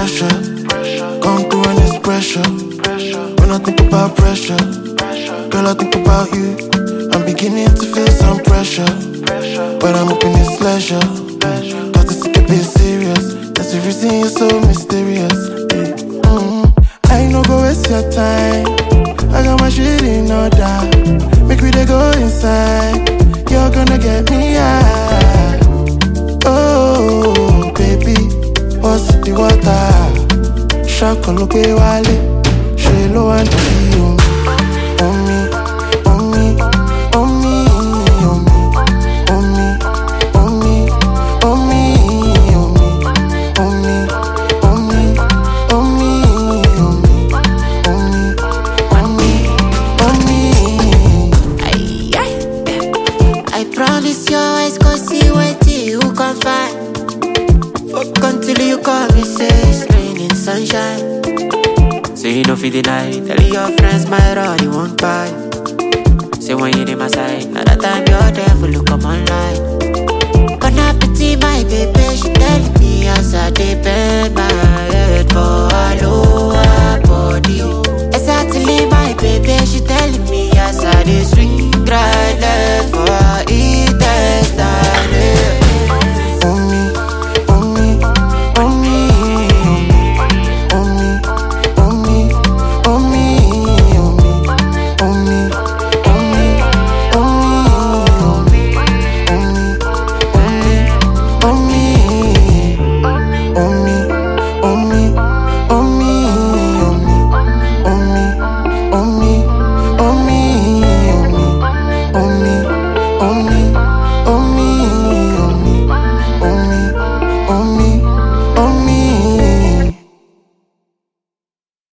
pressure. Come through and it's pressure. When I think about pressure, girl, I think about you. I'm beginning to feel some pressure, but I'm hoping it's leisure. Got to take a bit serious. That's the reason you're so mysterious. I no go waste your time. I got my shit in order. Make me they go inside. You're gonna get me high. Oh, baby, what's the water? Shaka look wale. She low and you. On me, on me, on me, on me, on me, on me, on me, on me, on me, on me, on me, on me, on me. I promise your eyes go see what you can find. Fuck until you call me, say it's raining sunshine. So you know for the night, tell your friends my Roddy won't buy. Say when you in my side, now that time you're there for look come online. Bon appetit, my baby,